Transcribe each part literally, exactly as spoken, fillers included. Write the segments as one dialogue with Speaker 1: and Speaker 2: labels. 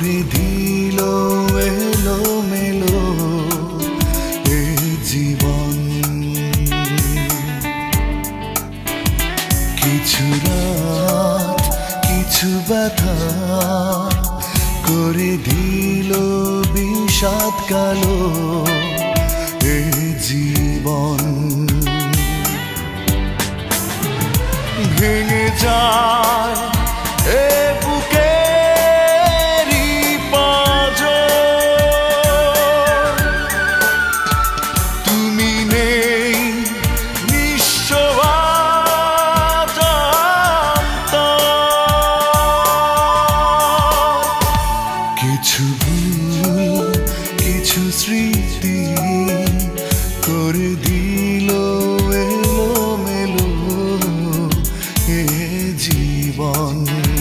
Speaker 1: করে দিল এলো মেলো এ জীবন। কিছু রাত কিছু ব্যথা করে দিল বিষাদ কালো এ জীবন। ভেঙে যায় এ বুকেরই পাঁজর, তুমি নেই নিঃস্ব আজ অন্তর। কিছু ভুল কিছু স্মৃতি করে দিল এলো মেলো এ জীবন।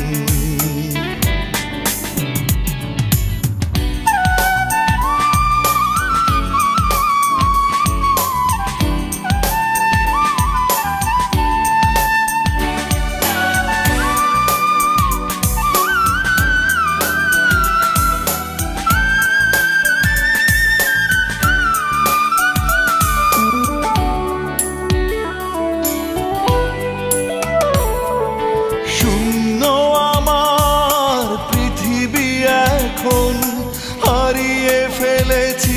Speaker 1: হারিয়ে ফেলেছি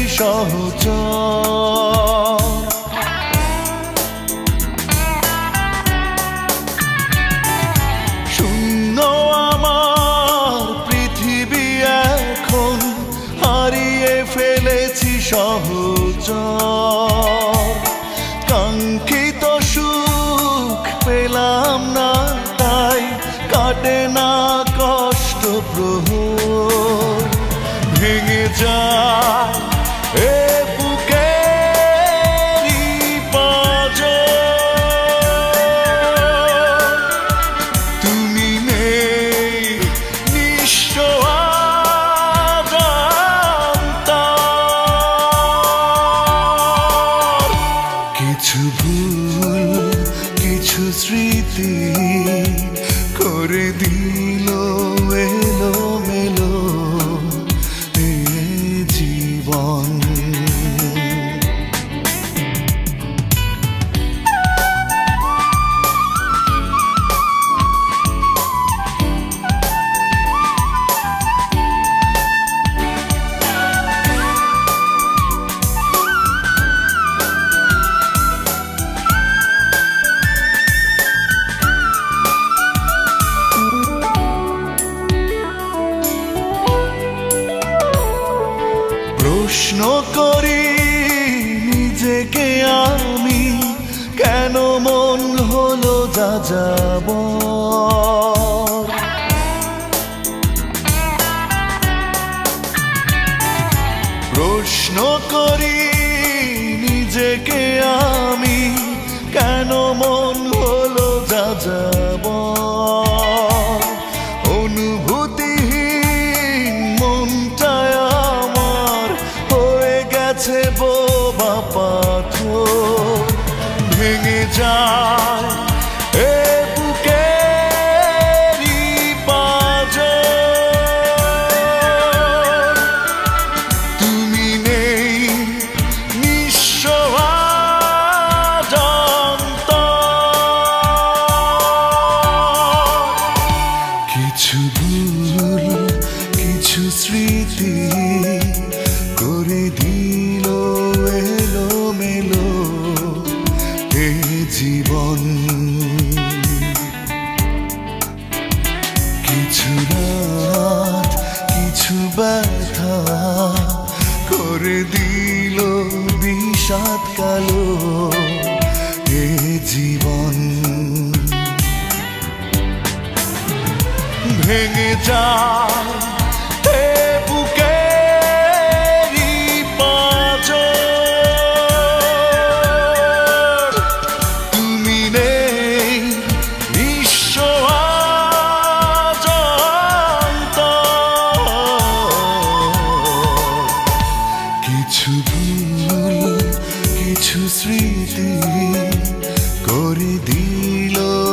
Speaker 1: সহচর, শূন্য আমার পৃথিবী এখন, হারিয়ে ফেলেছি সহচর। কাঙ্ক্ষিত সুখ পেলাম না, তাই কাটে না কষ্ট প্রহর। ভেঙে যায় এ বুকেরই পাঁজর, তুমি নেই নিঃস্ব আজ অন্তর। কিছু ভুল কিছু স্মৃতি করে দিল এলো মেলো জীবন। প্রশ্ন করি নিজেকে আমি, কেন মন হলো যাযাবর। প্রশ্ন করি নিজেকে আমি, কেন মন হলো যাযাবর। অনুভূতিহীন মনটায় আমার হয়ে গেছে বোবা পাথর। ভেঙে যায় এ বুকেরই পাঁজর, তুমি নেই নিঃস্ব আজ অন্তর। কিছু ভুল কিছু স্মৃতি করে দিল এলো মেলো এ জীবন। কিছু রাত কিছু ব্যথা করে দিল বিষাদ কালো এ জীবন। ভেঙে যায় এ বুকেরই পাঁজর, তুমি নেই নিঃস্ব আজ অন্তর। কিছু ভুল কিছু স্মৃতি করে দিল